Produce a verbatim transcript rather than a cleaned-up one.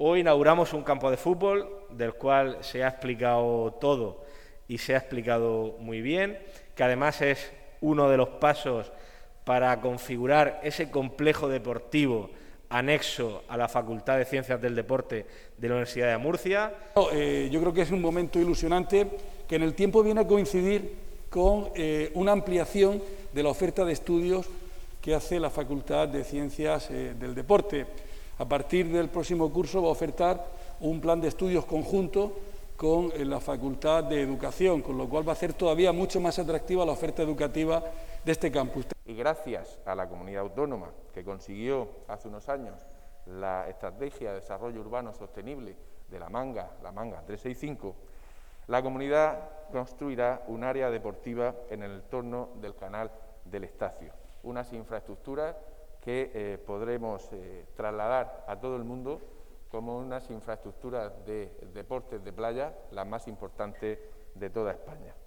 Hoy inauguramos un campo de fútbol del cual se ha explicado todo y se ha explicado muy bien, que además es uno de los pasos para configurar ese complejo deportivo anexo a la Facultad de Ciencias del Deporte de la Universidad de Murcia. Eh, yo creo que es un momento ilusionante que en el tiempo viene a coincidir con eh, una ampliación de la oferta de estudios que hace la Facultad de Ciencias eh, del Deporte. A partir del próximo curso va a ofertar un plan de estudios conjunto con eh, la Facultad de Educación, con lo cual va a hacer todavía mucho más atractiva la oferta educativa de este campus. Y gracias a la comunidad autónoma que consiguió hace unos años la Estrategia de Desarrollo Urbano Sostenible de la Manga, la Manga trescientos sesenta y cinco, la comunidad construirá un área deportiva en el entorno del canal del Estacio, unas infraestructuras que eh, podremos eh, trasladar a todo el mundo como unas infraestructuras de deportes de playa, las más importantes de toda España.